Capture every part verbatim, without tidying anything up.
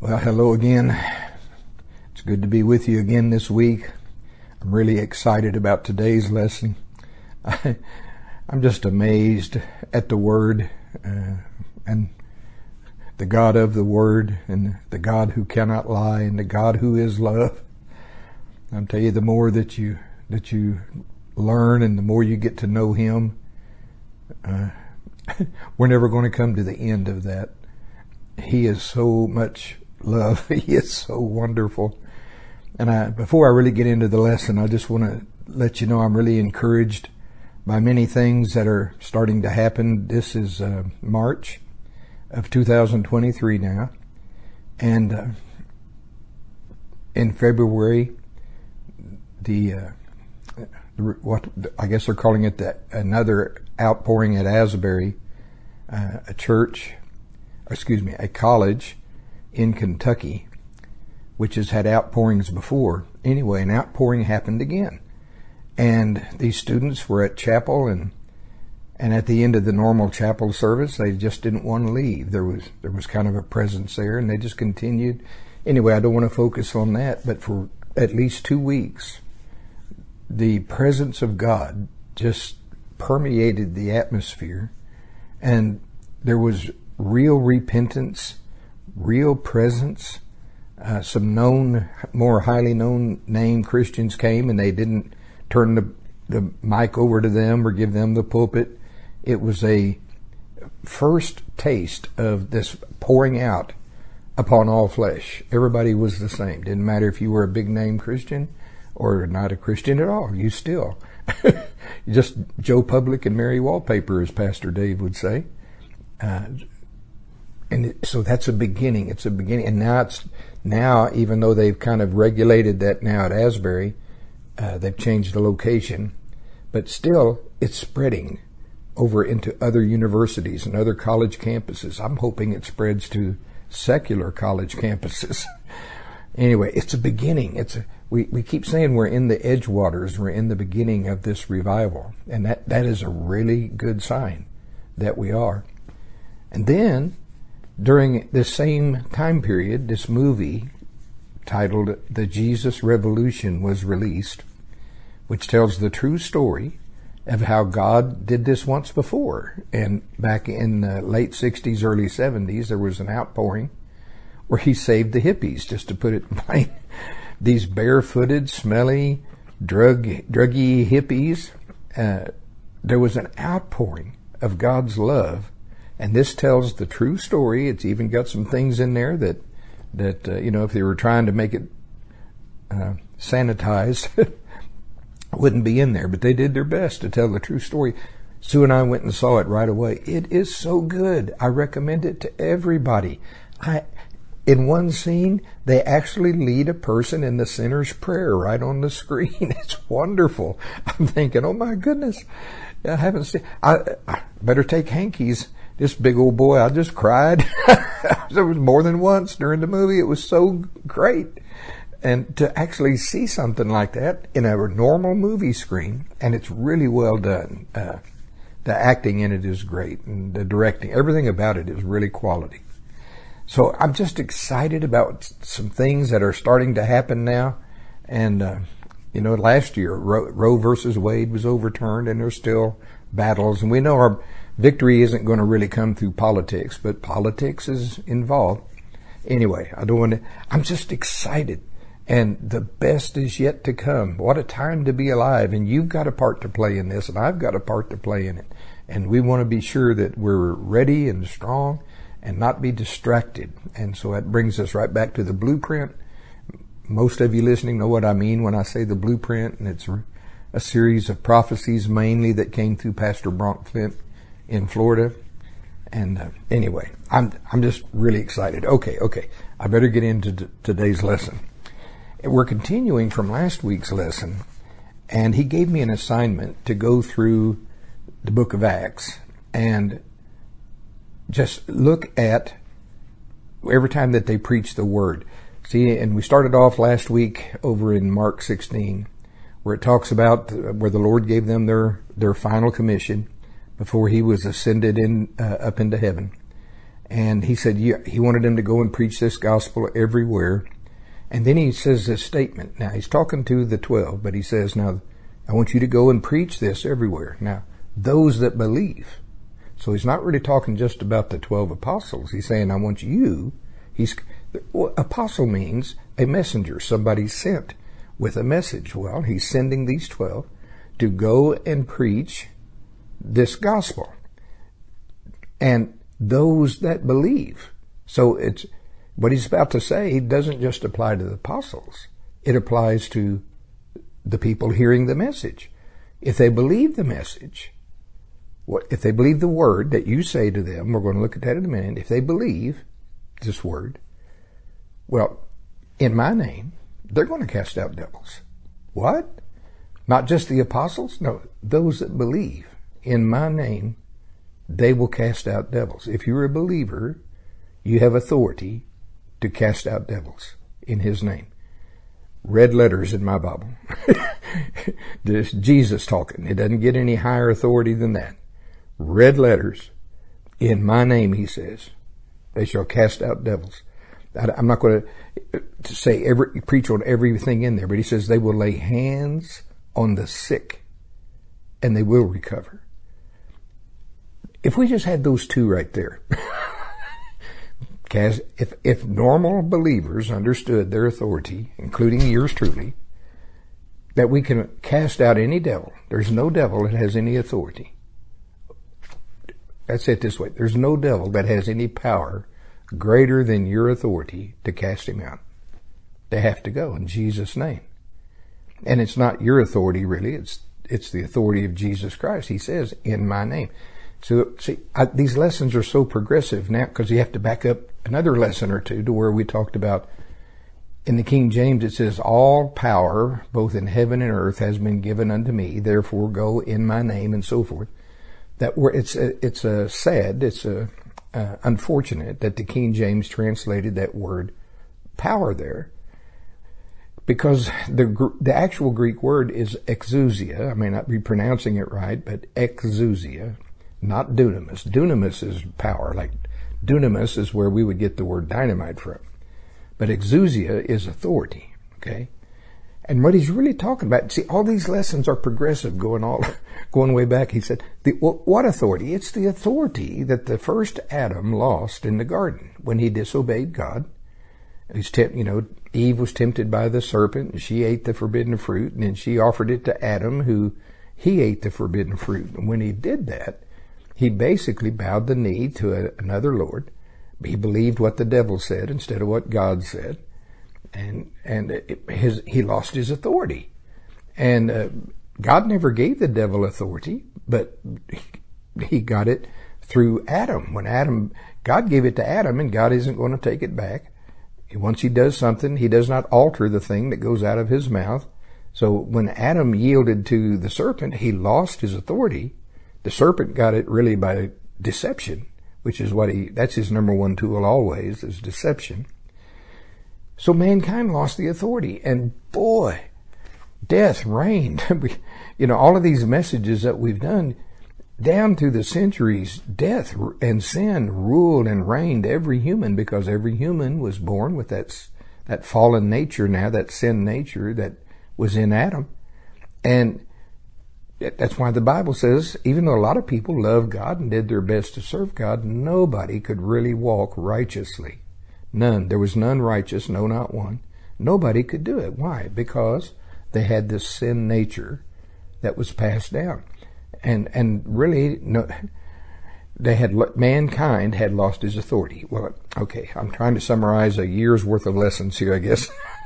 Well, hello again. It's good to be with you again this week. I'm really excited about today's lesson. I, I'm just amazed at the Word uh, and the God of the Word and the God who cannot lie and the God who is love. I'll tell you, the more that you that you learn and the more you get to know Him, uh, we're never going to come to the end of that. He is so much love. He is so wonderful. And I, before I really get into the lesson, I just want to let you know I'm really encouraged by many things that are starting to happen. This is uh, March of two thousand twenty-three now. And uh, in February, the, uh, what I guess they're calling it the, another outpouring at Asbury, uh, a church, excuse me, a college in Kentucky, which has had outpourings before. Anyway, an outpouring happened again. And these students were at chapel, and and at the end of the normal chapel service, they just didn't want to leave. There was there was kind of a presence there, and they just continued. Anyway, I don't want to focus on that, but for at least two weeks, the presence of God just permeated the atmosphere, and there was real repentance, real presence. Uh, some known, more highly known name Christians came, and they didn't turn the, the mic over to them or give them the pulpit. It was a first taste of this pouring out upon all flesh. Everybody was the same. Didn't matter if you were a big name Christian or not a Christian at all. You still. Just Joe Public and Mary Wallpaper, as Pastor Dave would say. Uh, And it, so that's a beginning. It's a beginning. And now it's, now, even though they've kind of regulated that now at Asbury, uh, they've changed the location, but still it's spreading over into other universities and other college campuses. I'm hoping it spreads to secular college campuses. Anyway, it's a beginning. It's a, we, we keep saying we're in the edgewaters. We're in the beginning of this revival. And that, that is a really good sign that we are. And then, during this same time period, this movie titled The Jesus Revolution was released, which tells the true story of how God did this once before. And back in the late sixties, early seventies, there was an outpouring where He saved the hippies, just to put it plain. These barefooted, smelly, drug, druggy hippies. Uh, there was an outpouring of God's love. And this tells the true story. It's even got some things in there that, that uh, you know, if they were trying to make it uh, sanitized, wouldn't be in there. But they did their best to tell the true story. Sue and I went and saw it right away. It is so good. I recommend it to everybody. I, in one scene, they actually lead a person in the sinner's prayer right on the screen. It's wonderful. I'm thinking, oh my goodness, I haven't seen. I, I better take hankies. This big old boy, I just cried. There was more than once during the movie. It was so great. And to actually see something like that in a normal movie screen, and it's really well done. Uh, the acting in it is great, and the directing, everything about it is really quality. So I'm just excited about some things that are starting to happen now. And, uh, you know, last year, Roe, Roe versus Wade was overturned, and there's still battles. And we know our victory isn't going to really come through politics, but politics is involved. Anyway, I don't want to, I'm just excited. And the best is yet to come. What a time to be alive. And you've got a part to play in this, and I've got a part to play in it. And we want to be sure that we're ready and strong and not be distracted. And so that brings us right back to the blueprint. Most of you listening know what I mean when I say the blueprint, and it's a series of prophecies mainly that came through Pastor Bronk Flint in Florida. And uh, anyway, I'm I'm just really excited. Okay, okay. I better get into t- today's lesson. We're continuing from last week's lesson, and he gave me an assignment to go through the book of Acts and just look at every time that they preach the word. See, and we started off last week over in Mark sixteen, where it talks about where the Lord gave them their, their final commission before He was ascended in uh, up into heaven. And he said yeah, he wanted them to go and preach this gospel everywhere. And then he says this statement. Now, he's talking to the twelve, but he says, now, I want you to go and preach this everywhere. Now, those that believe. So he's not really talking just about the twelve apostles. He's saying, I want you. He's well, apostle means a messenger, somebody sent with a message. Well, he's sending these twelve to go and preach this gospel. And those that believe. So it's what he's about to say doesn't just apply to the apostles. It applies to the people hearing the message. If they believe the message, what if they believe the word that you say to them, we're going to look at that in a minute. If they believe this word, well, in my name, they're going to cast out devils. What? Not just the apostles? No, those that believe in my name, they will cast out devils. If you're a believer, you have authority to cast out devils in his name. Red letters in my Bible. This Jesus talking. It doesn't get any higher authority than that. Red letters. In my name, he says, they shall cast out devils. I'm not going to say every, preach on everything in there, but he says they will lay hands on the sick and they will recover. If we just had those two right there, if, if normal believers understood their authority, including yours truly, that we can cast out any devil. There's no devil that has any authority. Let's say it this way. There's no devil that has any power greater than your authority to cast him out. They have to go in Jesus' name. And it's not your authority really. It's, it's the authority of Jesus Christ. He says, in my name. So, see, I, these lessons are so progressive now because you have to back up another lesson or two to where we talked about in the King James, it says, all power, both in heaven and earth, has been given unto me. Therefore, go in my name and so forth. That word, it's a, it's a sad, it's a, uh, unfortunate that the King James translated that word power there. Because the the actual Greek word is exousia. I may not be pronouncing it right, but exousia. Not dunamis. Dunamis is power. Like dunamis is where we would get the word dynamite from. But exousia is authority. Okay? And what he's really talking about, see, all these lessons are progressive going all, going way back. He said, the, what authority? It's the authority that the first Adam lost in the garden when he disobeyed God. He's tempt, you know, Eve was tempted by the serpent and she ate the forbidden fruit and then she offered it to Adam who he ate the forbidden fruit. And when he did that, he basically bowed the knee to a, another Lord. He believed what the devil said instead of what God said. And, and it, his, he lost his authority. And, uh, God never gave the devil authority, but he, he got it through Adam. When Adam, God gave it to Adam and God isn't going to take it back. Once he does something, he does not alter the thing that goes out of his mouth. So when Adam yielded to the serpent, he lost his authority. The serpent got it really by deception, which is what he, that's his number one tool always, is deception. So mankind lost the authority. And boy, death reigned. You know, all of these messages that we've done, down through the centuries, death and sin ruled and reigned every human because every human was born with that, that fallen nature now, that sin nature that was in Adam. And that's why the Bible says, even though a lot of people loved God and did their best to serve God, nobody could really walk righteously. None. There was none righteous, no, not one. Nobody could do it. Why? Because they had this sin nature that was passed down. And, and really, no, they had, mankind had lost his authority. Well, okay, I'm trying to summarize a year's worth of lessons here, I guess.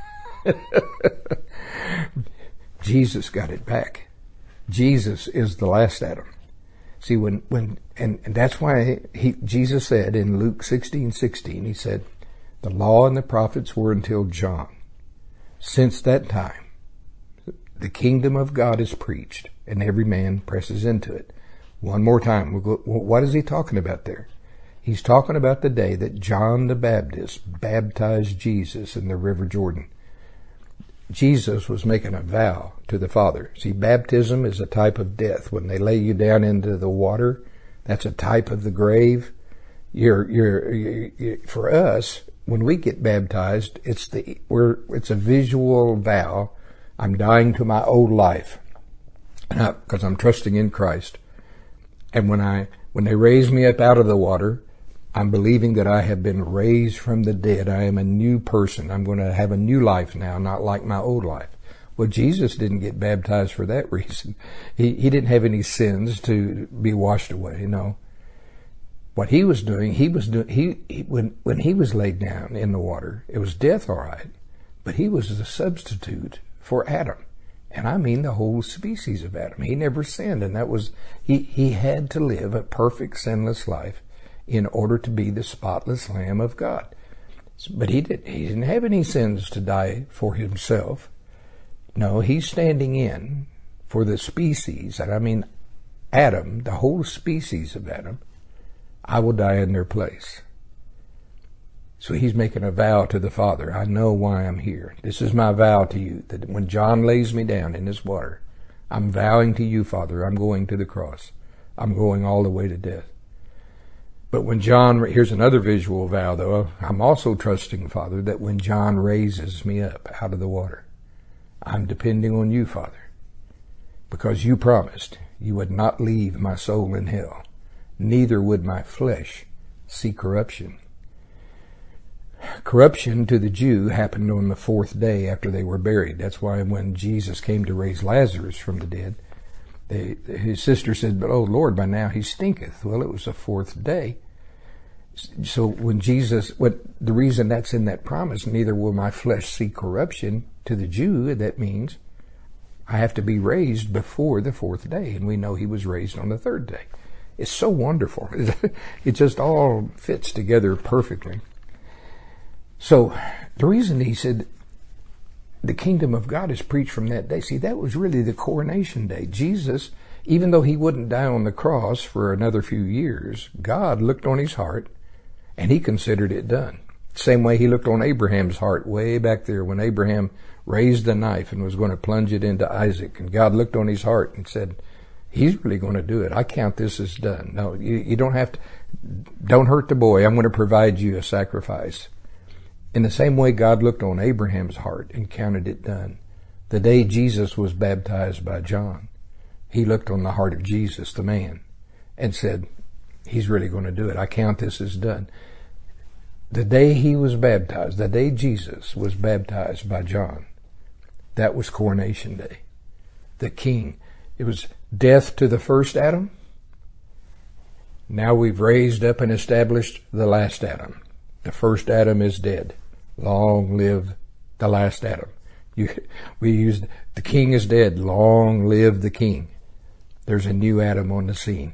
Jesus got it back. Jesus is the last Adam. See, when, when, and, and that's why he, Jesus said in Luke sixteen sixteen, he said, the law and the prophets were until John. Since that time, the kingdom of God is preached and every man presses into it. One more time. We'll go, what is he talking about there? He's talking about the day that John the Baptist baptized Jesus in the River Jordan. Jesus was making a vow to the Father. See, baptism is a type of death. When they lay you down into the water, that's a type of the grave. You're, you're, you're, for us, when we get baptized, it's the, we're, it's a visual vow. I'm dying to my old life because I'm trusting in Christ. And when I, when they raise me up out of the water, I'm believing that I have been raised from the dead. I am a new person. I'm going to have a new life now, not like my old life. Well, Jesus didn't get baptized for that reason. He, he didn't have any sins to be washed away. No. What he was doing, he was doing, he, he, when, when he was laid down in the water, it was death, all right, but he was the substitute for Adam. And I mean the whole species of Adam. He never sinned, and that was, he, he had to live a perfect sinless life in order to be the spotless Lamb of God. But he didn't, he didn't have any sins to die for himself. No, he's standing in for the species, and I mean Adam, the whole species of Adam. I will die in their place. So he's making a vow to the Father. I know why I'm here. This is my vow to you, that when John lays me down in this water, I'm vowing to you, Father, I'm going to the cross. I'm going all the way to death. But when John, here's another visual vow though, I'm also trusting, Father, that when John raises me up out of the water, I'm depending on you, Father, because you promised you would not leave my soul in hell. Neither would my flesh see corruption. Corruption to the Jew happened on the fourth day after they were buried. That's why when Jesus came to raise Lazarus from the dead, they, his sister said, but oh Lord, by now he stinketh. Well, it was the fourth day. So when Jesus, what the reason that's in that promise, neither will my flesh see corruption, to the Jew, that means I have to be raised before the fourth day. And we know he was raised on the third day. It's so wonderful. It just all fits together perfectly. So the reason he said the kingdom of God is preached from that day, see, that was really the coronation day. Jesus, even though he wouldn't die on the cross for another few years, God looked on his heart and he considered it done. Same way he looked on Abraham's heart way back there when Abraham raised the knife and was going to plunge it into Isaac. And God looked on his heart and said, he's really going to do it. I count this as done. No, you, you don't have to, don't hurt the boy. I'm going to provide you a sacrifice. In the same way God looked on Abraham's heart and counted it done. The day Jesus was baptized by John, he looked on the heart of Jesus, the man, and said, he's really going to do it. I count this as done. The day he was baptized, the day Jesus was baptized by John, that was coronation day. The king. It was death to the first Adam. Now we've raised up and established the last Adam. The first Adam is dead. Long live the last Adam. You, we used, the king is dead. Long live the king. There's a new Adam on the scene.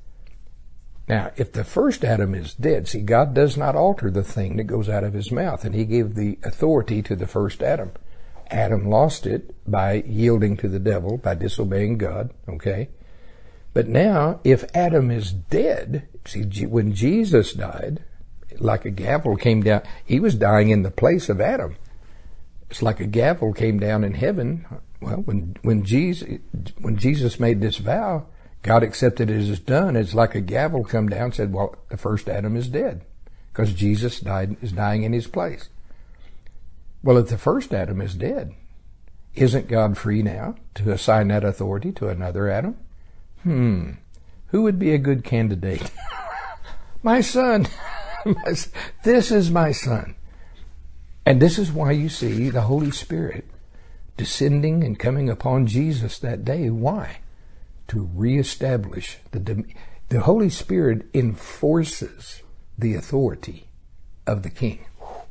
Now, if the first Adam is dead, see, God does not alter the thing that goes out of his mouth, and he gave the authority to the first Adam. Adam lost it by yielding to the devil, by disobeying God, okay? But now, if Adam is dead, see, when Jesus died, like a gavel came down, he was dying in the place of Adam. It's like a gavel came down in heaven. Well, when, when Jesus, when Jesus made this vow, God accepted it as done. It's like a gavel come down and said, well, the first Adam is dead because Jesus died, is dying in his place. Well, if the first Adam is dead, isn't God free now to assign that authority to another Adam? Hmm. Who would be a good candidate? My son. This is my son. And this is why you see the Holy Spirit descending and coming upon Jesus that day. Why? To reestablish the, the Holy Spirit enforces the authority of the king.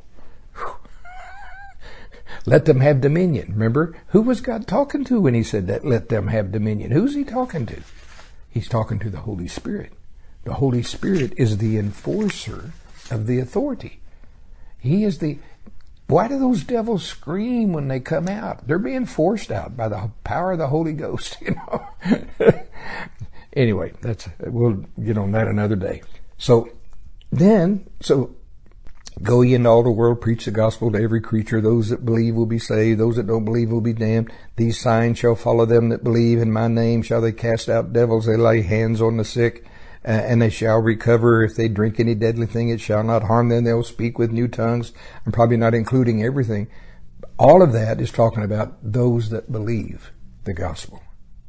Let them have dominion. Remember, who was God talking to when he said that? Let them have dominion. Who's he talking to? He's talking to the Holy Spirit. The Holy Spirit is the enforcer of the authority. He is the, why do those devils scream when they come out? They're being forced out by the power of the Holy Ghost, you know. Anyway, that's, we'll get on that another day. So then, so go ye into all the world, preach the gospel to every creature. Those that believe will be saved. Those that don't believe will be damned. These signs shall follow them that believe. In my name shall they cast out devils. They lay hands on the sick. uh, and they shall recover. If they drink any deadly thing, it shall not harm them. They'll speak with new tongues. I'm probably not including everything. All of that is talking about those that believe the gospel.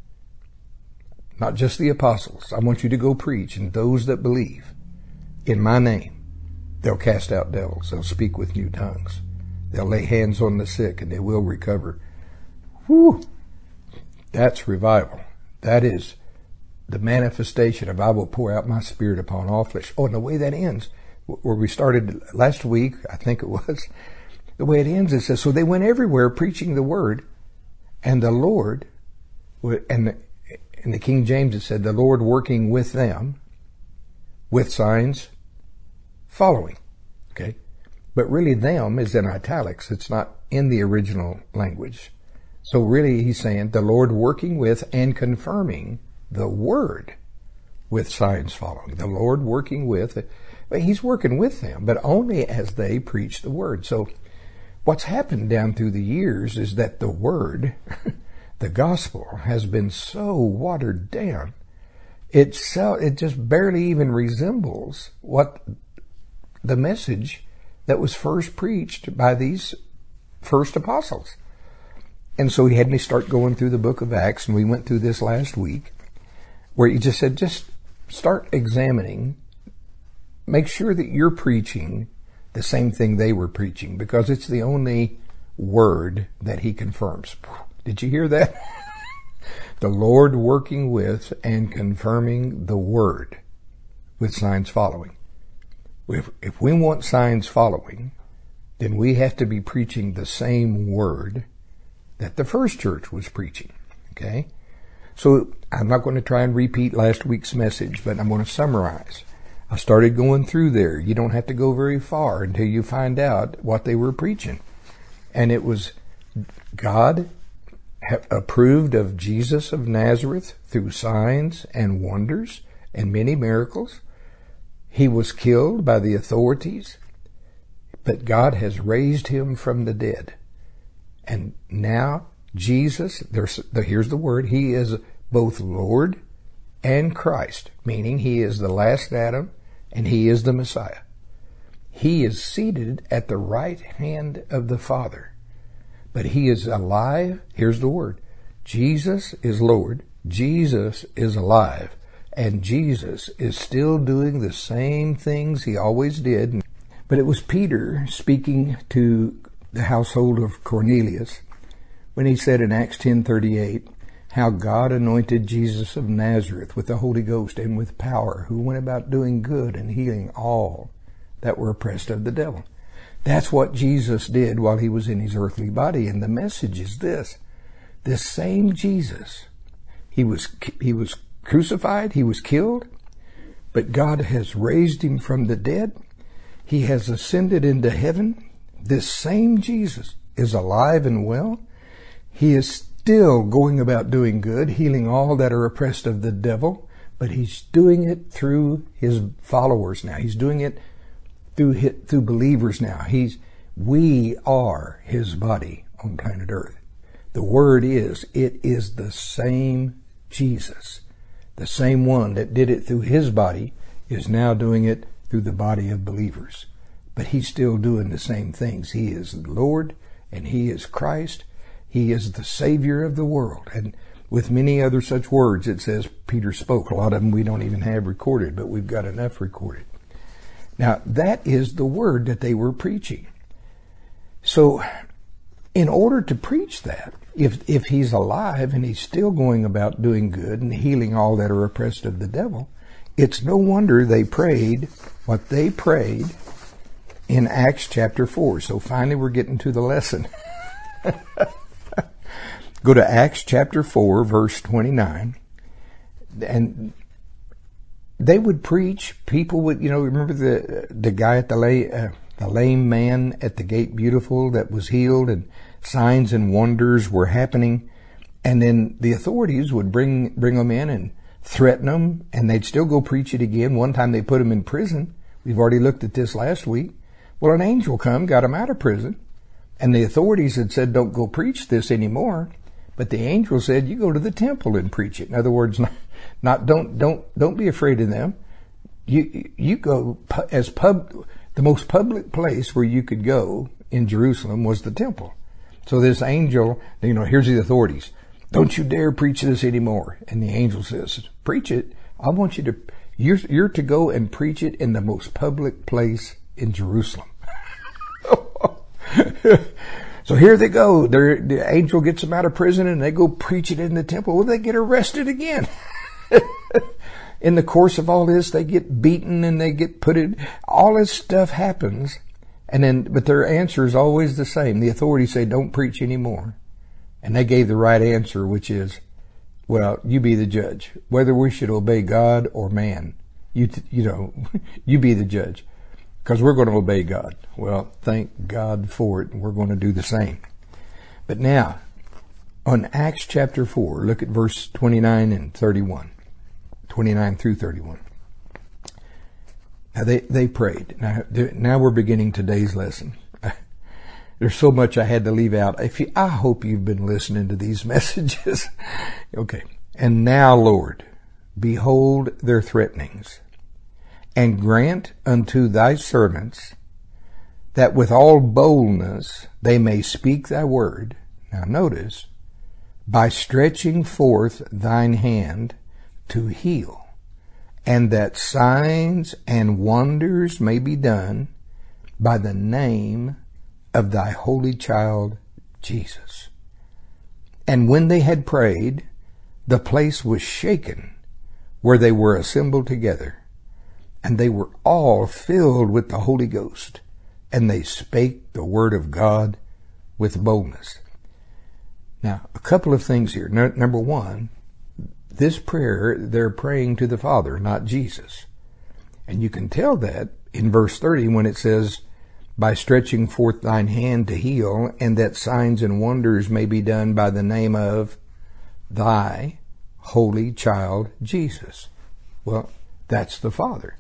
Not just the apostles. I want you to go preach, and those that believe in my name, they'll cast out devils. They'll speak with new tongues. They'll lay hands on the sick, and they will recover. Whew! That's revival. That is the manifestation of I will pour out my spirit upon all flesh. Oh, and the way that ends, where we started last week, I think it was, the way it ends, it says, so they went everywhere preaching the word, and the Lord, and the, in the King James it said, the Lord working with them, with signs following. Okay? But really them is in italics. It's not in the original language. So really he's saying the Lord working with and confirming the word with signs following. The Lord working with, he's working with them, but only as they preach the word. So what's happened down through the years is that the word, the gospel, has been so watered down. It, so, it just barely even resembles what the message that was first preached by these first apostles. And so he had me start going through the book of Acts, and we went through this last week, where he just said, just start examining, make sure that you're preaching the same thing they were preaching, because it's the only word that he confirms. Did you hear that? The Lord working with and confirming the word with signs following. If, if we want signs following, then we have to be preaching the same word that the first church was preaching. Okay? So I'm not going to try and repeat last week's message, but I'm going to summarize. I started going through there. You don't have to go very far until you find out what they were preaching. And it was God approved of Jesus of Nazareth through signs and wonders and many miracles. He was killed by the authorities, but God has raised him from the dead. And now Jesus, there's, here's the word, he is both Lord and Christ, meaning he is the last Adam and he is the Messiah. He is seated at the right hand of the Father, but he is alive. Here's the word. Jesus is Lord. Jesus is alive. And Jesus is still doing the same things he always did. But it was Peter speaking to the household of Cornelius when he said in Acts ten thirty-eight, how God anointed Jesus of Nazareth with the Holy Ghost and with power, who went about doing good and healing all that were oppressed of the devil. That's what Jesus did while he was in his earthly body. And the message is this. This same Jesus, he was, he was crucified, he was killed, but God has raised him from the dead. He has ascended into heaven. This same Jesus is alive and well. He is still going about doing good, healing all that are oppressed of the devil, but he's doing it through his followers now. He's doing it through his, through believers now. He's, we are his body on planet Earth. The word is, it is the same Jesus. The same one that did it through his body is now doing it through the body of believers. But he's still doing the same things. He is the Lord and he is Christ. He is the Savior of the world. And with many other such words, it says Peter spoke. A lot of them we don't even have recorded, but we've got enough recorded. Now, that is the word that they were preaching. So, in order to preach that, if if he's alive and he's still going about doing good and healing all that are oppressed of the devil, it's no wonder they prayed what they prayed in Acts chapter four. So finally we're getting to the lesson. Go to Acts chapter four, verse twenty-nine. And they would preach. People would, you know, remember the the guy at the lay, uh, the lame man at the gate beautiful that was healed, and signs and wonders were happening. And then the authorities would bring bring them in and threaten them, and they'd still go preach it again. One time they put him in prison. We've already looked at this last week. Well, an angel come, got him out of prison, and the authorities had said, don't go preach this anymore. But the angel said, you go to the temple and preach it. In other words, not, not don't don't don't be afraid of them. you, you go as pub, the most public place where you could go in Jerusalem was the temple. So this angel, you know, here's the authorities. Don't you dare preach this anymore. And the angel says, preach it. I want you to, you're, you're to go and preach it in the most public place in Jerusalem. So here they go. They're, the angel gets them out of prison and they go preach it in the temple. Well, they get arrested again. In the course of all this, they get beaten and they get put in, all this stuff happens. And then, but their answer is always the same. The authorities say, don't preach anymore. And they gave the right answer, which is, well, you be the judge. Whether we should obey God or man, you, you know, you be the judge. Because we're going to obey God. Well, thank God for it, and we're going to do the same. But now, on Acts chapter four, look at verse twenty-nine and thirty-one. twenty-nine through thirty-one. Now, they, they prayed. Now, now we're beginning today's lesson. There's so much I had to leave out. If you, I hope you've been listening to these messages. Okay. And now, Lord, behold their threatenings, and grant unto thy servants that with all boldness they may speak thy word. Now notice, by stretching forth thine hand to heal, and that signs and wonders may be done by the name of thy holy child Jesus. And when they had prayed, the place was shaken where they were assembled together. And they were all filled with the Holy Ghost, and they spake the word of God with boldness. Now, a couple of things here. No, number one, this prayer, they're praying to the Father, not Jesus. And you can tell that in verse thirty when it says, by stretching forth thine hand to heal, and that signs and wonders may be done by the name of thy holy child Jesus. Well, that's the Father.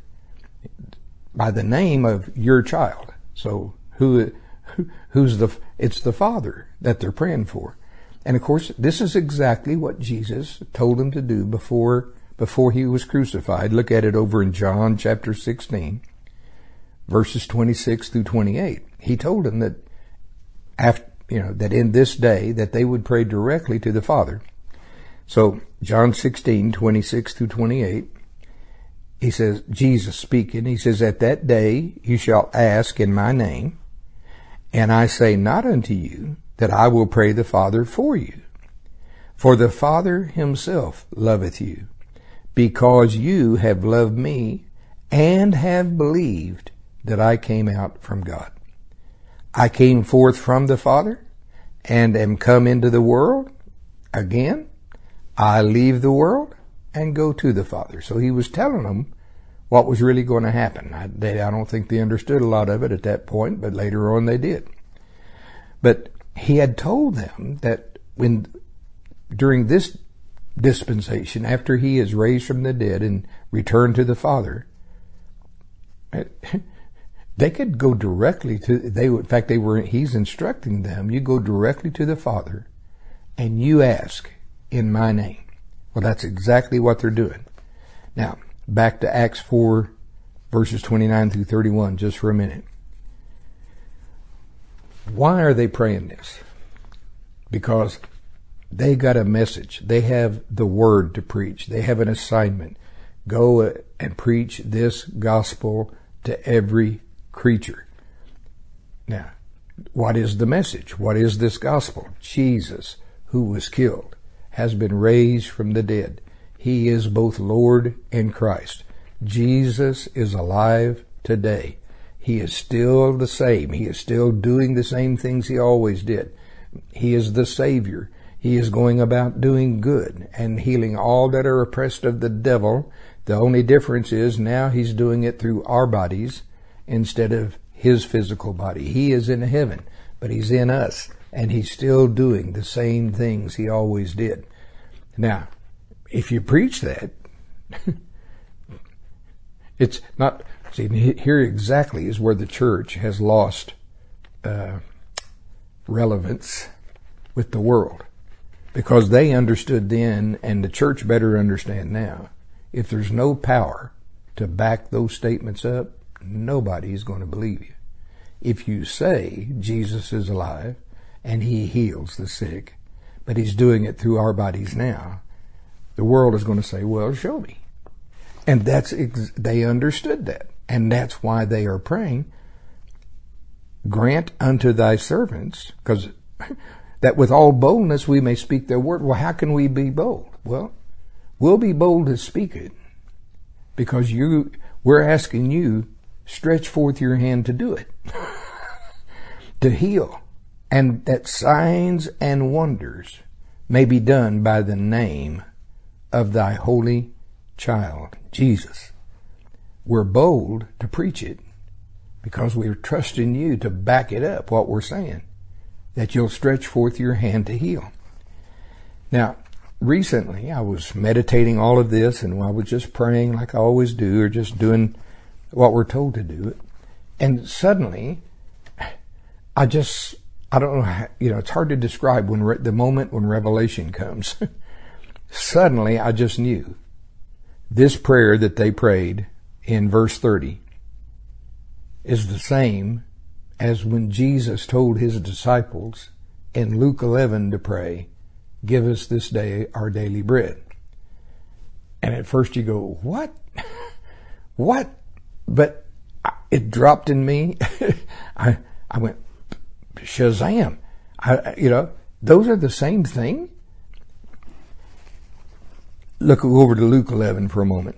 By the name of your child. So who, who who's the, it's the Father that they're praying for. And of course, this is exactly what Jesus told them to do before, before he was crucified. Look at it over in John chapter sixteen, verses twenty-six through twenty-eight. He told them that after, you know, that in this day that they would pray directly to the Father. So John sixteen, twenty-six through twenty-eight. He says, Jesus speaking, he says, at that day you shall ask in my name, and I say not unto you that I will pray the Father for you. For the Father himself loveth you, because you have loved me and have believed that I came out from God. I came forth from the Father and am come into the world. Again, I leave the world and go to the Father. So he was telling them what was really going to happen. I, they, I don't think they understood a lot of it at that point, but later on they did. But he had told them that when, during this dispensation, after he is raised from the dead and returned to the Father, they could go directly to, they, in fact, they were, he's instructing them, you go directly to the Father and you ask in my name. Well, that's exactly what they're doing. Now, back to Acts four, verses twenty-nine through thirty-one, just for a minute. Why are they praying this? Because they got a message. They have the word to preach. They have an assignment. Go and preach this gospel to every creature. Now, what is the message? What is this gospel? Jesus, who was killed, has been raised from the dead. He is both Lord and Christ. Jesus is alive today. He is still the same. He is still doing the same things he always did. He is the Savior. He is going about doing good and healing all that are oppressed of the devil. The only difference is now he's doing it through our bodies instead of his physical body. He is in heaven, but he's in us, and he's still doing the same things he always did. Now, if you preach that, it's not, see, here exactly is where the church has lost uh, relevance with the world. Because they understood then, and the church better understand now, if there's no power to back those statements up, nobody's going to believe you. If you say Jesus is alive and he heals the sick, but he's doing it through our bodies now, the world is going to say, well, show me. And that's, ex- they understood that. And that's why they are praying, grant unto thy servants, because that with all boldness we may speak their word. Well, how can we be bold? Well, we'll be bold to speak it because you, we're asking you, stretch forth your hand to do it, to heal, and that signs and wonders may be done by the name of thy holy child, Jesus. We're bold to preach it because we're trusting you to back it up, what we're saying, that you'll stretch forth your hand to heal. Now, recently I was meditating all of this, and I was just praying like I always do, or just doing what we're told to do. And suddenly, I just, I don't know, how, you know, it's hard to describe when re- the moment when revelation comes. Suddenly, I just knew this prayer that they prayed in verse thirty is the same as when Jesus told his disciples in Luke eleven to pray, give us this day our daily bread. And at first you go, what? What? But it dropped in me. I, I went, Shazam. I, you know, those are the same thing. Look over to Luke eleven for a moment.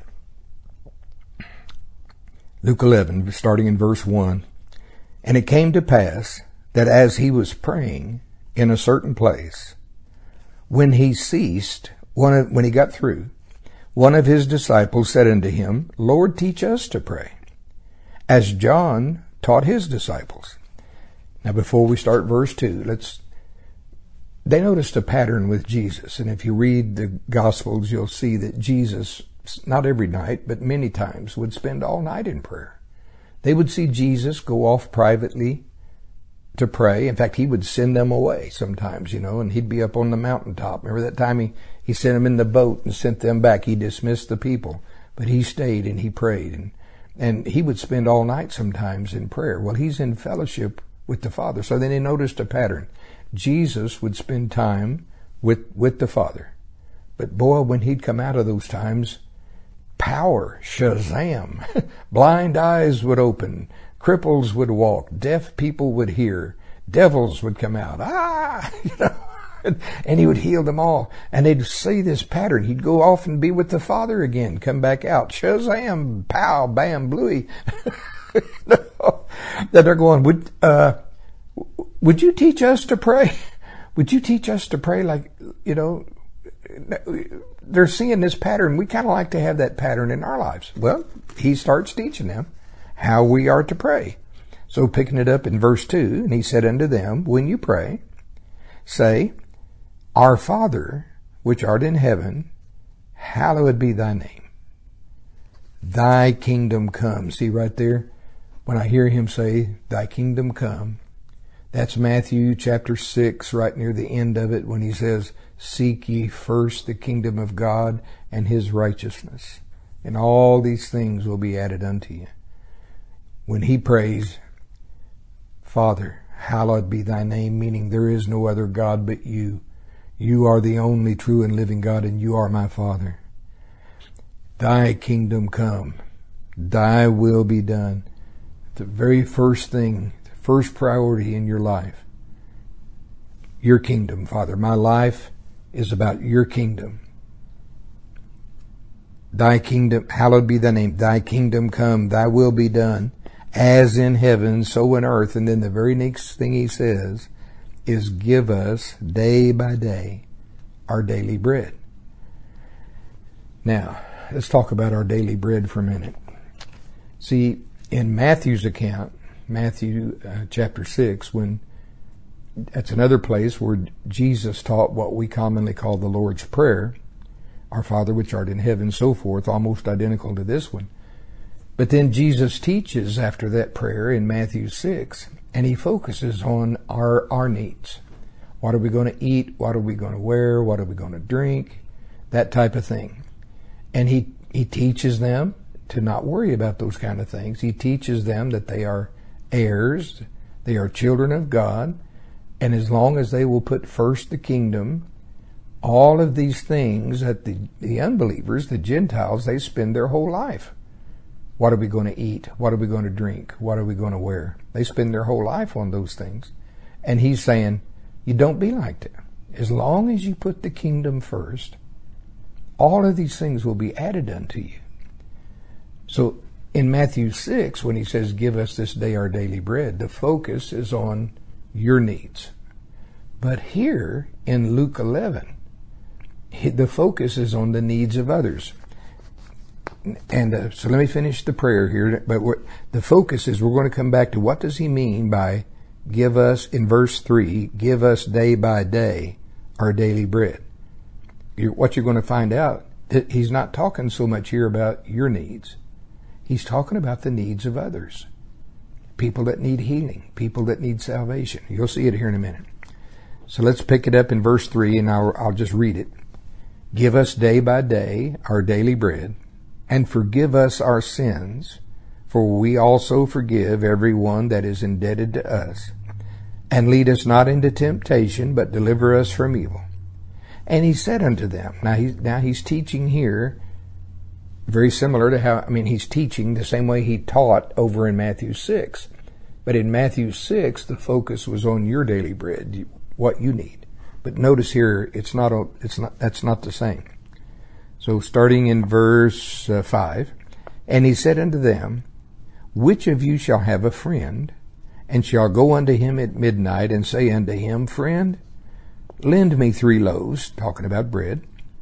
Luke eleven, starting in verse one. And it came to pass that as he was praying in a certain place, when he ceased, one of, when he got through, one of his disciples said unto him, Lord, teach us to pray, as John taught his disciples. Now, before we start verse two, let's, they noticed a pattern with Jesus. And if you read the Gospels, you'll see that Jesus, not every night, but many times, would spend all night in prayer. They would see Jesus go off privately to pray. In fact, he would send them away sometimes, you know, and he'd be up on the mountaintop. Remember that time he, he sent them in the boat and sent them back. He dismissed the people, but he stayed and he prayed. And, and he would spend all night sometimes in prayer. Well, he's in fellowship with the Father. So then they noticed a pattern. Jesus would spend time with, with the Father. But boy, when he'd come out of those times, power, shazam, blind eyes would open, cripples would walk, deaf people would hear, devils would come out, ah, you know, and, and he would heal them all. And they'd see this pattern. He'd go off and be with the Father again, come back out, shazam, pow, bam, bluey. That they're going, would, uh, would you teach us to pray? Would you teach us to pray like, you know, they're seeing this pattern. We kind of like to have that pattern in our lives. Well, he starts teaching them how we are to pray. So picking it up in verse two, and he said unto them, when you pray, say, Our Father, which art in heaven, hallowed be thy name. Thy kingdom come. See right there? When I hear him say, thy kingdom come, that's Matthew chapter six, right near the end of it, when he says, seek ye first the kingdom of God and his righteousness, and all these things will be added unto you. When he prays, Father, hallowed be thy name, meaning there is no other God but you. You are the only true and living God, and you are my Father. Thy kingdom come, thy will be done. The very first thing, the first priority in your life, your kingdom, Father. My life is about your kingdom. Thy kingdom, hallowed be thy name. Thy kingdom come, thy will be done, as in heaven, so in earth. And then the very next thing he says is, give us day by day our daily bread. Now, let's talk about our daily bread for a minute. See, in Matthew's account, Matthew uh, chapter six, when that's another place where Jesus taught what we commonly call the Lord's Prayer, our Father which art in heaven, so forth, almost identical to this one. But then Jesus teaches after that prayer in Matthew six, and he focuses on our, our needs. What are we going to eat? What are we going to wear? What are we going to drink? That type of thing. And he, he teaches them to not worry about those kind of things. He teaches them that they are heirs, they are children of God, and as long as they will put first the kingdom, all of these things that the, the unbelievers, the Gentiles, they spend their whole life. What are we going to eat? What are we going to drink? What are we going to wear? They spend their whole life on those things. And he's saying, you don't be like that. As long as you put the kingdom first, all of these things will be added unto you. So in Matthew six, when he says, give us this day our daily bread, the focus is on your needs. But here in Luke eleven, the focus is on the needs of others. And uh, so let me finish the prayer here. But what, the focus is, we're going to come back to what does he mean by give us, in verse three, give us day by day our daily bread. You're, what you're going to find out, that he's not talking so much here about your needs. He's talking about the needs of others. People that need healing, people that need salvation. You'll see it here in a minute. So let's pick it up in verse three, and I'll, I'll just read it. Give us day by day our daily bread, and forgive us our sins, for we also forgive every one that is indebted to us. And lead us not into temptation, but deliver us from evil. And he said unto them, now he's, now he's teaching here, very similar to how, I mean, he's teaching the same way he taught over in Matthew six. But in Matthew six, the focus was on your daily bread, what you need. But notice here, it's not, a, it's not, that's not the same. So starting in verse uh, five, and he said unto them, which of you shall have a friend, and shall go unto him at midnight, and say unto him, friend, lend me three loaves, talking about bread,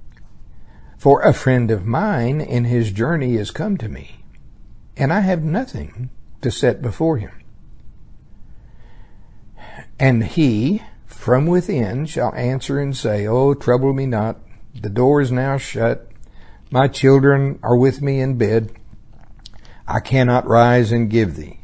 for a friend of mine in his journey is come to me, and I have nothing to set before him. And he from within shall answer and say, oh, trouble me not, the door is now shut, my children are with me in bed, I cannot rise and give thee.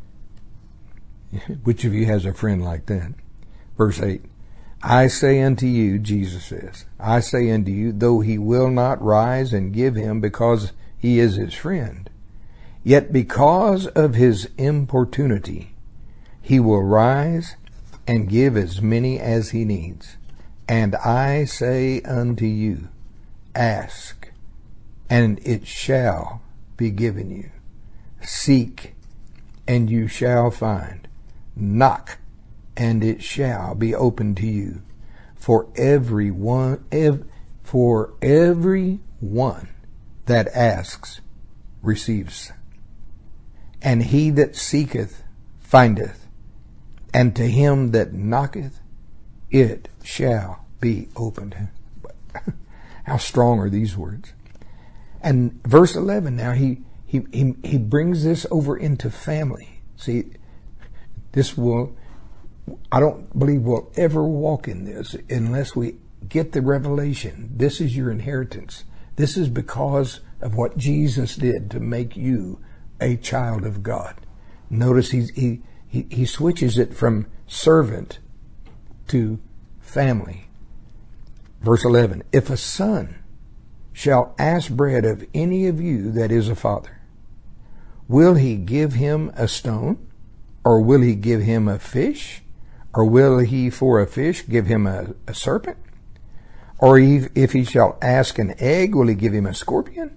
Which of you has a friend like that? Verse eight, I say unto you, Jesus says, I say unto you, though he will not rise and give him because he is his friend, yet because of his importunity, he will rise and give as many as he needs. And I say unto you, ask, and it shall be given you. Seek, and you shall find. Knock, and it shall be opened to you. For every one, ev- for every one that asks receives, and he that seeketh findeth, and to him that knocketh it shall be opened. How strong are these words? And verse eleven now, he he he, he brings this over into family. See, this will, I don't believe we'll ever walk in this unless we get the revelation. This is your inheritance. This is because of what Jesus did to make you a child of God. Notice he's, he he he switches it from servant to family. Verse eleven, if a son shall ask bread of any of you that is a father, will he give him a stone? Or will he give him a fish? Or will he for a fish give him a, a serpent? Or if, if he shall ask an egg, will he give him a scorpion?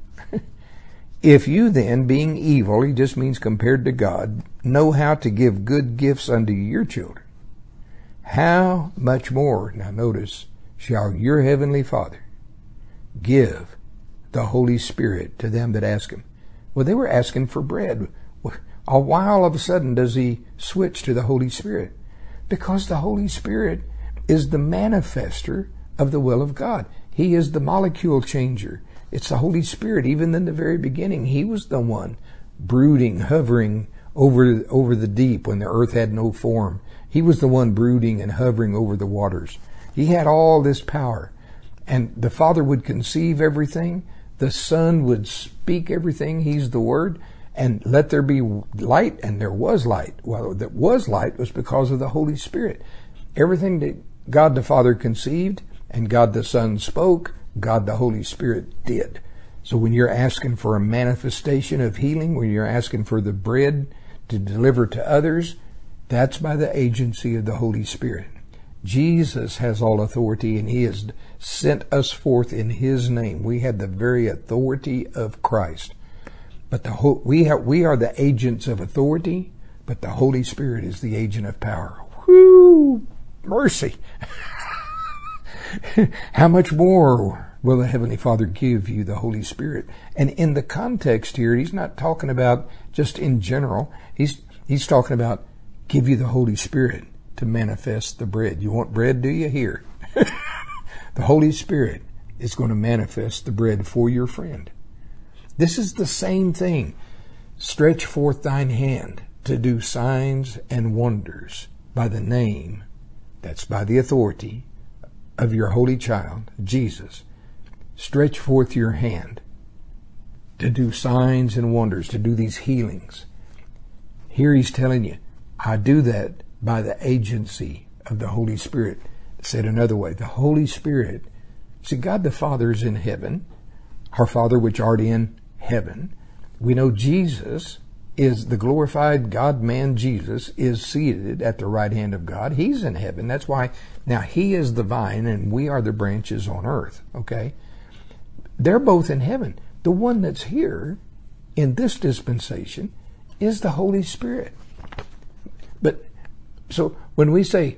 If you then, being evil, he just means compared to God, know how to give good gifts unto your children, how much more, now notice, shall your heavenly Father give the Holy Spirit to them that ask him? Well, they were asking for bread. Why all of a sudden does he switch to the Holy Spirit? Because the Holy Spirit is the manifester of the will of God. He is the molecule changer. It's the Holy Spirit. Even in the very beginning, he was the one brooding, hovering over, over the deep when the earth had no form. He was the one brooding and hovering over the waters. He had all this power. And the Father would conceive everything. The Son would speak everything. He's the Word. And let there be light, and there was light. Well, that was light was because of the Holy Spirit. Everything that God the Father conceived and God the Son spoke, God the Holy Spirit did. So when you're asking for a manifestation of healing, when you're asking for the bread to deliver to others, that's by the agency of the Holy Spirit. Jesus has all authority, and He has sent us forth in His name. We have the very authority of Christ. But the whole, we have, we are the agents of authority, but the Holy Spirit is the agent of power. Whoo! Mercy! How much more will the Heavenly Father give you the Holy Spirit? And in the context here, He's not talking about just in general. He's, He's talking about give you the Holy Spirit to manifest the bread. You want bread, do you? Here. The Holy Spirit is going to manifest the bread for your friend. This is the same thing. Stretch forth thine hand to do signs and wonders by the name, that's by the authority of your holy child, Jesus. Stretch forth your hand to do signs and wonders, to do these healings. Here He's telling you, I do that by the agency of the Holy Spirit. Said another way, the Holy Spirit, see, God the Father is in heaven, our Father which art in heaven. We know Jesus is the glorified God-man. Jesus is seated at the right hand of God. He's in heaven. That's why now He is the vine and we are the branches on earth. Okay? They're both in heaven. The one that's here in this dispensation is the Holy Spirit. But so when we say,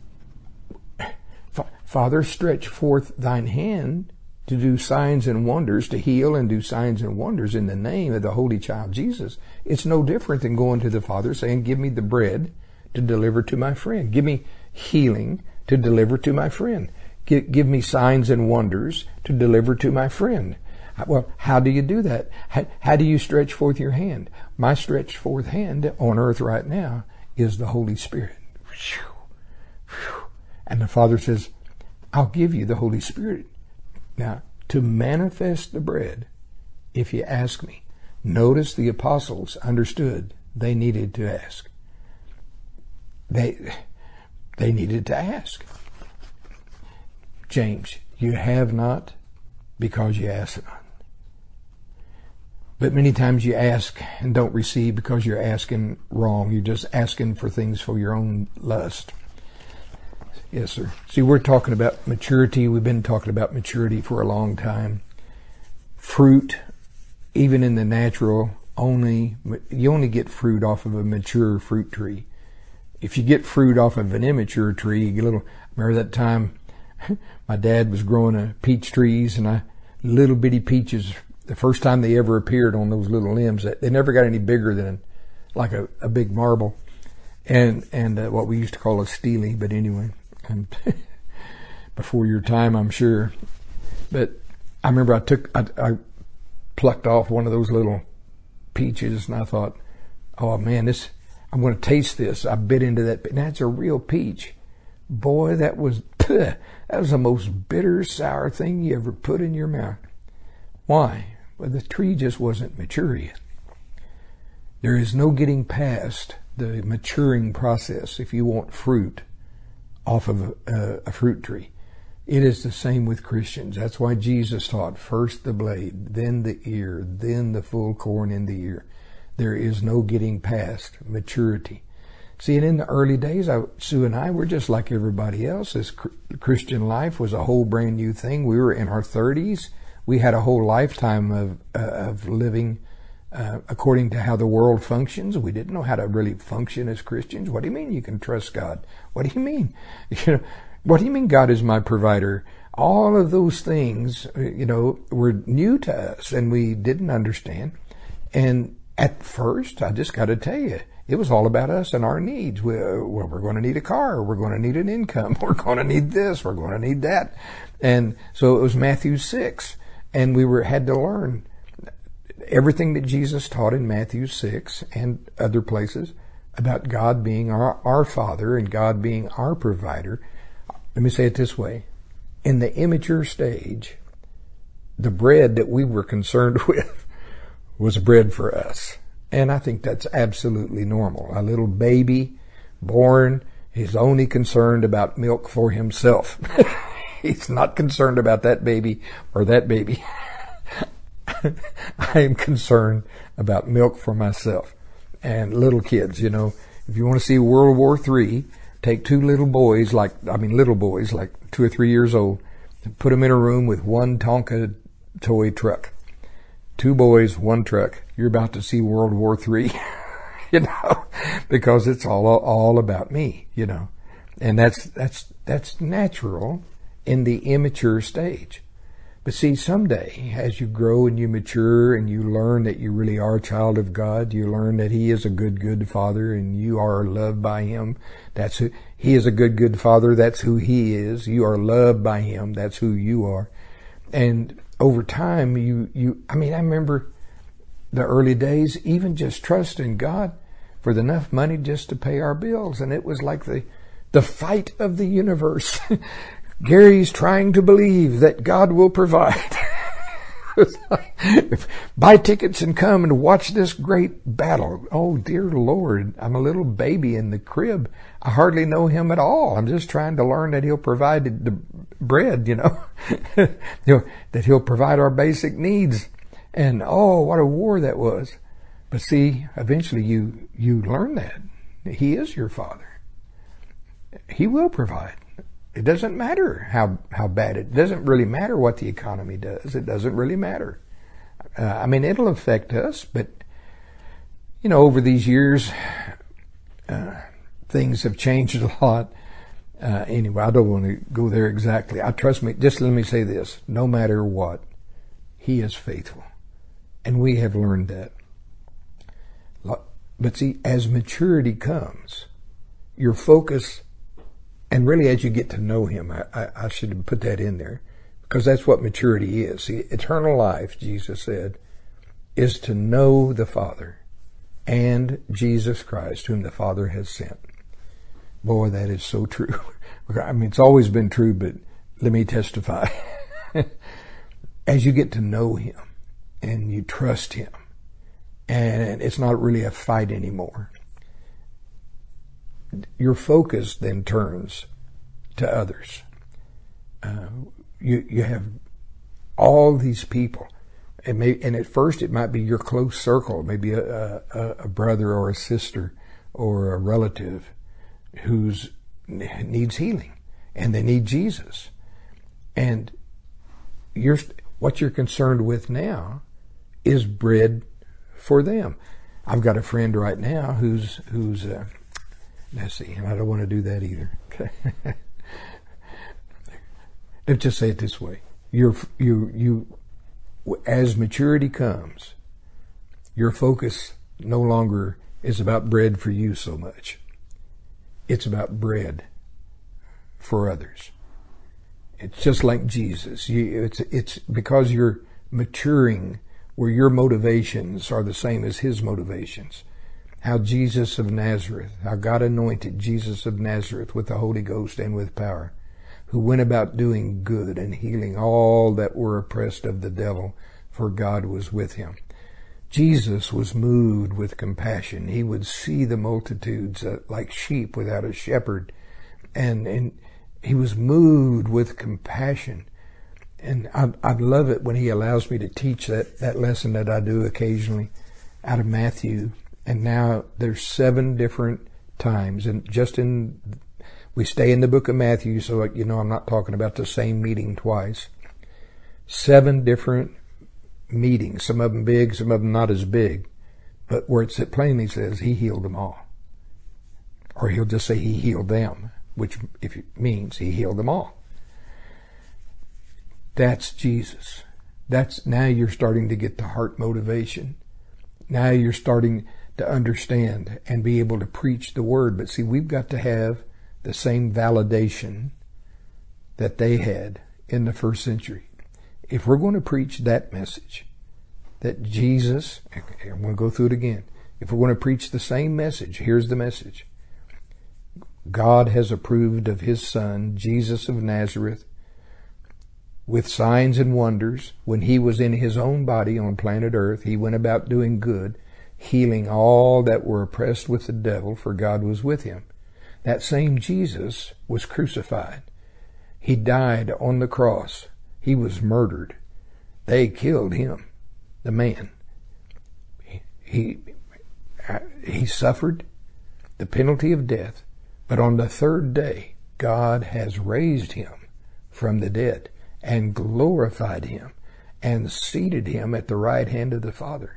Father, stretch forth thine hand to do signs and wonders, to heal and do signs and wonders in the name of the Holy Child Jesus, it's no different than going to the Father saying, give me the bread to deliver to my friend. Give me healing to deliver to my friend. Give, give me signs and wonders to deliver to my friend. Well, how do you do that? How, how do you stretch forth your hand? My stretched forth hand on earth right now is the Holy Spirit. And the Father says, I'll give you the Holy Spirit. Now, to manifest the bread, if you ask me, notice the apostles understood they needed to ask. They, they needed to ask. James, you have not because you ask not. But many times you ask and don't receive because you're asking wrong. You're just asking for things for your own lust. Yes, sir. See, we're talking about maturity. We've been talking about maturity for a long time. Fruit, even in the natural, only you only get fruit off of a mature fruit tree. If you get fruit off of an immature tree, you get a little. Remember that time my dad was growing a peach trees, and I little bitty peaches. The first time they ever appeared on those little limbs, they never got any bigger than like a, a big marble, and and uh, what we used to call a steely. But anyway, and before your time, I'm sure. But I remember I took I, I plucked off one of those little peaches, and I thought, oh man, this I'm going to taste this. I bit into that. And that's a real peach. Boy, that was that was the most bitter, sour thing you ever put in your mouth. Why? Well, the tree just wasn't mature yet. There is no getting past the maturing process if you want fruit off of a, a, a fruit tree. It is the same with Christians. That's why Jesus taught first the blade, then the ear, then the full corn in the ear. There is no getting past maturity. See, and in the early days, I, Sue and I were just like everybody else. This Christian life was a whole brand new thing. We were in our thirties. We had a whole lifetime of uh, of living uh, according to how the world functions. We didn't know how to really function as Christians. What do you mean you can trust God? What do you mean? You know, what do you mean God is my provider? All of those things, you know, were new to us, and we didn't understand. And at first, I just got to tell you, it was all about us and our needs. We, well, we're going to need a car. We're going to need an income. We're going to need this. We're going to need that. And so it was Matthew six. And we were had to learn everything that Jesus taught in Matthew six and other places about God being our, our Father and God being our provider. Let me say it this way. In the immature stage, the bread that we were concerned with was bread for us. And I think that's absolutely normal. A little baby born is only concerned about milk for himself. He's not concerned about that baby or that baby. I am concerned about milk for myself and little kids. You know, if you want to see World War Three, take two little boys, like, I mean, little boys, like two or three years old, and put them in a room with one Tonka toy truck. Two boys, one truck. You're about to see World War Three, you know, because it's all, all about me, you know, and that's, that's, that's natural in the immature stage. But see, someday, as you grow and you mature and you learn that you really are a child of God, you learn that He is a good, good Father and you are loved by Him. That's who, He is a good, good Father. That's who He is. You are loved by Him. That's who you are. And over time, you, you, I mean, I remember the early days, even just trusting God for enough money just to pay our bills. And it was like the, the fight of the universe. Gary's trying to believe that God will provide. Buy tickets and come and watch this great battle. Oh, dear Lord, I'm a little baby in the crib. I hardly know Him at all. I'm just trying to learn that He'll provide the bread, you know, you know, that He'll provide our basic needs. And oh, what a war that was. But see, eventually you, you learn that He is your Father. He will provide. It doesn't matter how, how bad it, it doesn't really matter what the economy does. It doesn't really matter. Uh, I mean, it'll affect us, but, you know, over these years, uh, things have changed a lot. Uh, anyway, I don't want to go there exactly. I trust me, just let me say this. No matter what, He is faithful. And we have learned that. But see, as maturity comes, your focus, and really, as you get to know Him, I, I, I should put that in there, because that's what maturity is. See, eternal life, Jesus said, is to know the Father and Jesus Christ, whom the Father has sent. Boy, that is so true. I mean, it's always been true, but let me testify. As you get to know Him and you trust Him, and it's not really a fight anymore, your focus then turns to others. Uh, you you have all these people, and may, and at first it might be your close circle, maybe a, a, a brother or a sister or a relative who's needs healing, and they need Jesus, and you're what you're concerned with now is bread for them. I've got a friend right now who's who's. Uh, Let's see, and I don't want to do that either. Okay. Let's just say it this way. You're, you, you, as maturity comes, your focus no longer is about bread for you so much. It's about bread for others. It's just like Jesus. You, it's, it's because you're maturing where your motivations are the same as His motivations. How Jesus of Nazareth, how God anointed Jesus of Nazareth with the Holy Ghost and with power, who went about doing good and healing all that were oppressed of the devil, for God was with Him. Jesus was moved with compassion. He would see the multitudes uh, like sheep without a shepherd, and, and He was moved with compassion. And I, I love it when He allows me to teach that, that lesson that I do occasionally out of Matthew. And now there's seven different times, and just in, we stay in the book of Matthew, so you know I'm not talking about the same meeting twice. Seven different meetings, some of them big, some of them not as big, but where it plainly says He healed them all. Or He'll just say He healed them, which if it means He healed them all. That's Jesus. That's, now you're starting to get the heart motivation. Now you're starting to understand and be able to preach the Word. But see, we've got to have the same validation that they had in the first century. If we're going to preach that message, that Jesus, I'm going to go through it again. If we're going to preach the same message, here's the message. God has approved of His Son, Jesus of Nazareth, with signs and wonders. When He was in His own body on planet Earth, He went about doing good, healing all that were oppressed with the devil, for God was with Him. That same Jesus was crucified. He died on the cross. He was murdered. They killed Him. the man. He, he, he suffered the penalty of death, but on the third day, God has raised him from the dead and glorified him and seated him at the right hand of the Father.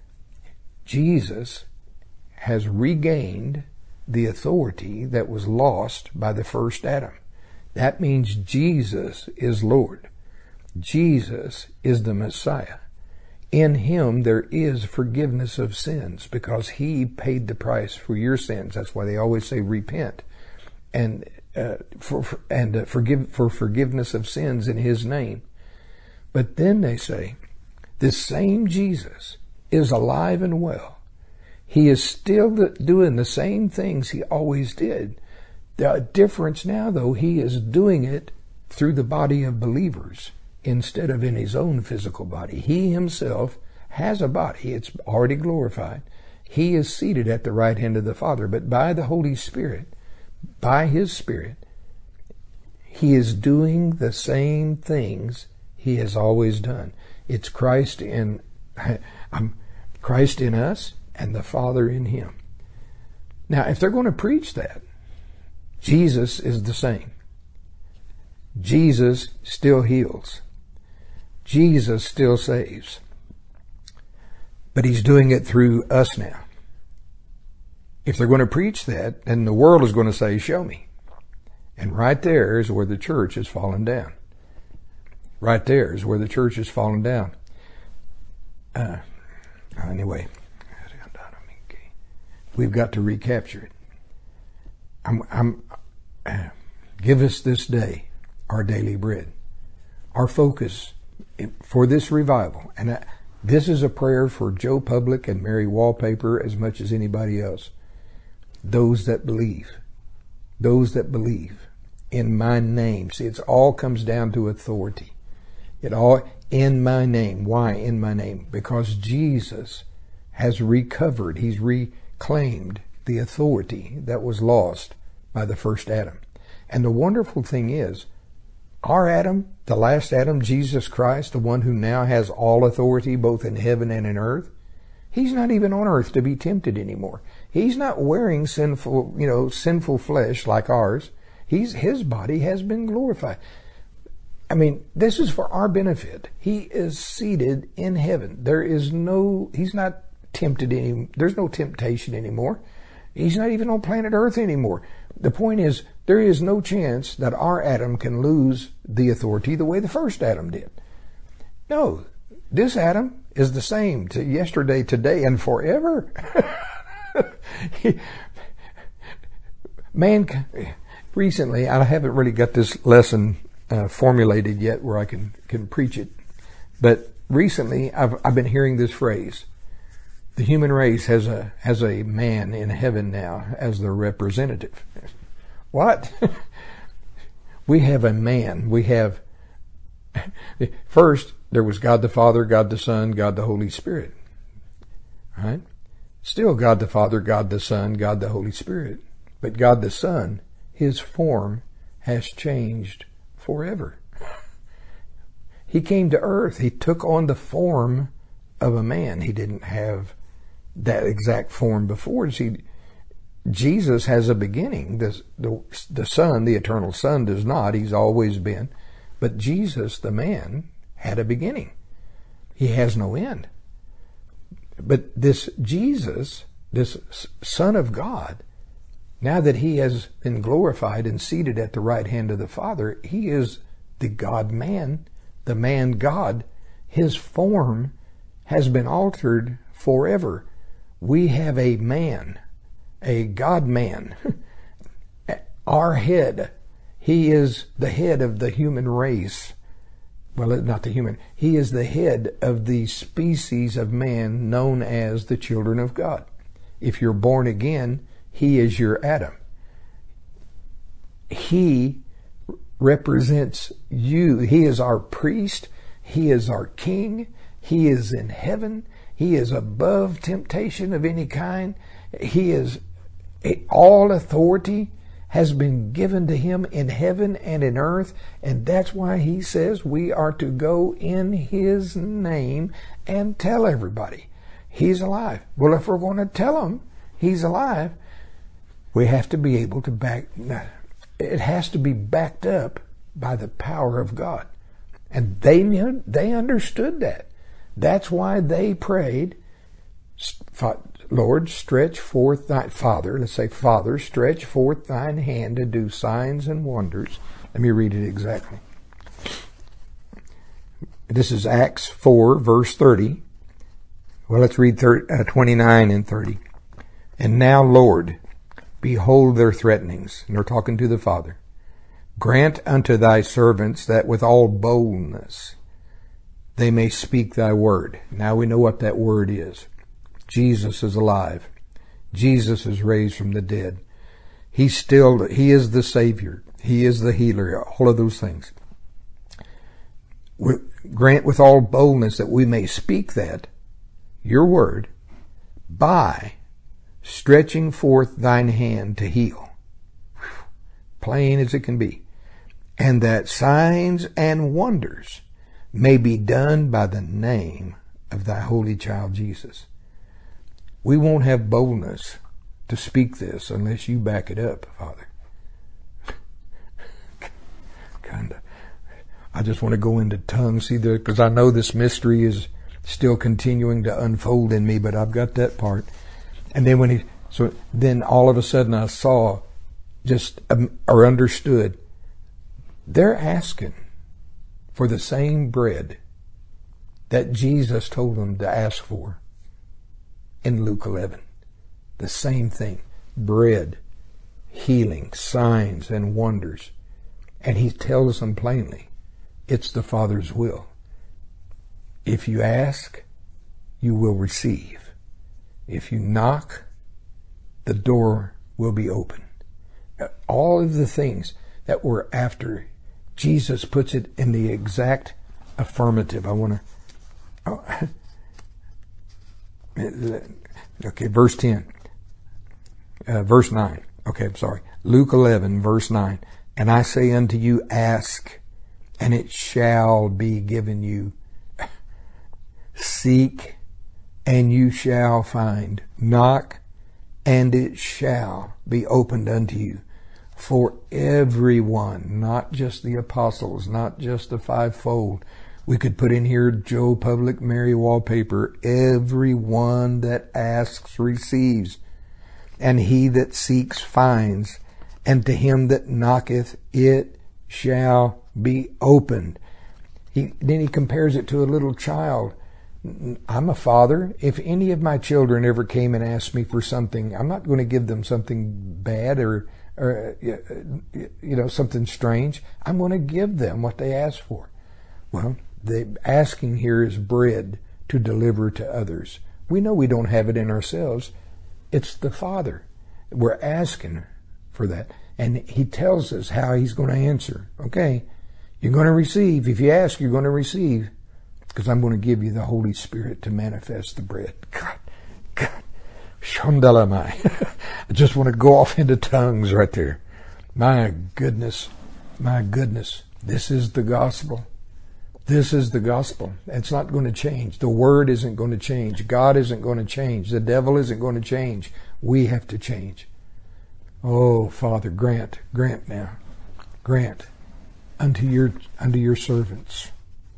Jesus has regained the authority that was lost by the first Adam. That means Jesus is Lord. Jesus is the Messiah. In him there is forgiveness of sins because he paid the price for your sins. That's why they always say repent and uh, for, for and uh, forgive for forgiveness of sins in his name. But then they say this same Jesus is alive and well. He is still doing the same things he always did. The difference now, though, he is doing it through the body of believers instead of in his own physical body. He himself has a body. It's already glorified. He is seated at the right hand of the Father. But by the Holy Spirit, by his Spirit, he is doing the same things he has always done. It's Christ in, um, Christ in us and the Father in him. Now, if they're going to preach that, Jesus is the same. Jesus still heals. Jesus still saves. But he's doing it through us now. If they're going to preach that, then the world is going to say, show me. And right there is where the church has fallen down. Right there is where the church has fallen down. Uh, anyway, we've got to recapture it. I'm, I'm, uh, give us this day our daily bread. Our focus for this revival, and I, this is a prayer for Joe Public and Mary Wallpaper as much as anybody else. Those that believe, those that believe in my name. See, it all comes down to authority. It all in my name. Why in my name? Because Jesus has recovered. He's reclaimed the authority that was lost by the first Adam. And the wonderful thing is, our Adam, the last Adam, Jesus Christ, the one who now has all authority both in heaven and in earth, he's not even on earth to be tempted anymore. He's not wearing sinful, you know, sinful flesh like ours. He's, his body has been glorified. I mean, this is for our benefit. He is seated in heaven. There is no, he's not tempted any, there's no temptation anymore. He's not even on planet Earth anymore. The point is, there is no chance that our Adam can lose the authority the way the first Adam did. No, this Adam is the same to yesterday, today, and forever. Man, recently, I haven't really got this lesson uh, formulated yet where I can, can preach it. But recently, I've, I've been hearing this phrase. The human race has a has a man in heaven now as their representative. What? We have a man. We have, first, there was God the Father, God the Son, God the Holy Spirit. Right? Still God the Father, God the Son, God the Holy Spirit. But God the Son, his form has changed forever. He came to earth. He took on the form of a man. He didn't have that exact form before. See, Jesus has a beginning. The, the, the Son, the eternal Son, does not. He's always been. But Jesus, the man, had a beginning. He has no end. But this Jesus, this Son of God, now that he has been glorified and seated at the right hand of the Father, he is the God-man, the man-God. His form has been altered forever. We have a man, a God-man, our head. He is the head of the human race. Well, not the human. He is the head of the species of man known as the children of God. If you're born again, he is your Adam. He represents you. He is our priest. He is our king. He is in heaven. He is above temptation of any kind. He is all authority has been given to him in heaven and in earth, and that's why he says we are to go in his name and tell everybody he's alive. Well, if we're going to tell them he's alive, we have to be able to back, it has to be backed up by the power of God. And they knew, they understood that. That's why they prayed, Lord, stretch forth thy, Father, let's say, Father, stretch forth thine hand to do signs and wonders. Let me read it exactly. This is Acts four, verse thirty. Well, let's read thirty, uh, twenty-nine and thirty. And now, Lord, behold their threatenings. And they're talking to the Father. Grant unto thy servants that with all boldness they may speak thy word. Now we know what that word is. Jesus is alive. Jesus is raised from the dead. He's still, he is the Savior. He is the healer. All of those things. Grant with all boldness that we may speak that, your word, by stretching forth thine hand to heal. Plain as it can be. And that signs and wonders may be done by the name of thy holy child Jesus. We won't have boldness to speak this unless you back it up, Father. Kinda. I just want to go into tongues, see there, because I know this mystery is still continuing to unfold in me, but I've got that part. And then when he, so then all of a sudden I saw, just um, or understood, they're asking for the same bread that Jesus told them to ask for in Luke eleven. The same thing. Bread, healing, signs, and wonders. And he tells them plainly, it's the Father's will. If you ask, you will receive. If you knock, the door will be open. All of the things that we're after, Jesus puts it in the exact affirmative. I want to... Oh, okay, verse ten. Uh, verse nine. Okay, I'm sorry. Luke eleven, verse nine. And I say unto you, ask, and it shall be given you. Seek, and you shall find. Knock, and it shall be opened unto you. For everyone, not just the apostles, not just the fivefold. We could put in here Joe Public, Mary Wallpaper. Everyone that asks receives, and he that seeks finds, and to him that knocketh it shall be opened. He, then he compares it to a little child. I'm a father. If any of my children ever came and asked me for something, I'm not going to give them something bad or, or you know, something strange. I'm going to give them what they ask for. Well, the asking here is bread to deliver to others. We know we don't have it in ourselves. It's the Father. We're asking for that. And he tells us how he's going to answer. Okay, you're going to receive. If you ask, you're going to receive. Because I'm going to give you the Holy Spirit to manifest the bread. God, God. Shandalamai. I just want to go off into tongues right there. My goodness. My goodness. This is the gospel. This is the gospel. It's not going to change. The word isn't going to change. God isn't going to change. The devil isn't going to change. We have to change. Oh, Father, grant, grant now, grant unto your, unto your servants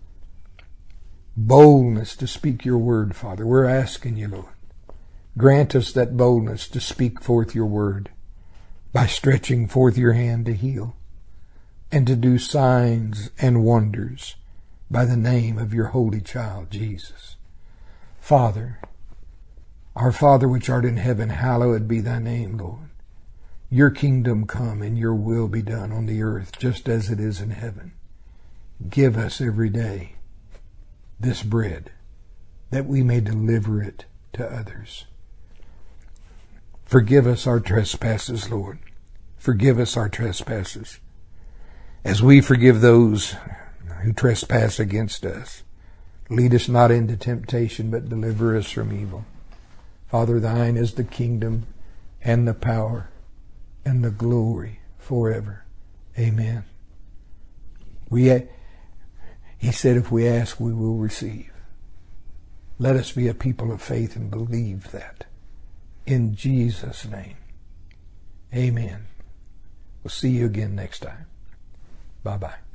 boldness to speak your word, Father. We're asking you, Lord. Grant us that boldness to speak forth your word by stretching forth your hand to heal and to do signs and wonders by the name of your holy child, Jesus. Father, our Father which art in heaven, hallowed be thy name, Lord. Your kingdom come and your will be done on the earth just as it is in heaven. Give us every day this bread that we may deliver it to others. Forgive us our trespasses, Lord. Forgive us our trespasses as we forgive those who trespass against us. Lead us not into temptation, but deliver us from evil. Father, thine is the kingdom and the power and the glory forever. Amen. We, he said, if we ask, we will receive. Let us be a people of faith and believe that. In Jesus' name. Amen. We'll see you again next time. Bye-bye.